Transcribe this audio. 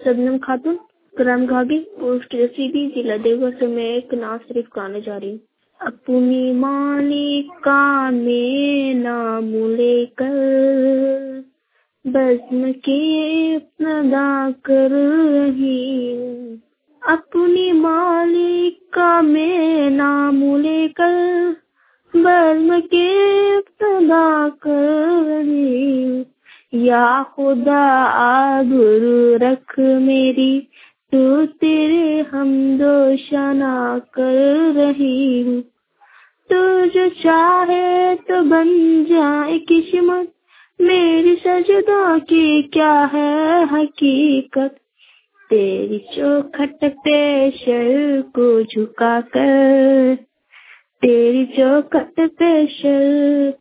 शबनम खातून, ग्राम Ghaghi, post रसीदी, जिला देवघर से मैं एक नाज शरीफ गाने जा रही हूँ। अपनी मालिका में नाम लेकर बज़्म के अपना कर रही हूँ। अपनी मालिका में नाम लेकर बज़्म के अपना कर रही हूँ। या खुदा आबरू रख मेरी, तू तेरे हमदो शना कर रही हूँ। तू जो चाहे तो बन जाए किस्मत, मेरी सजदा की क्या है हकीकत। तेरी चौखट पे सर को झुका कर, तेरी चौखट पे सर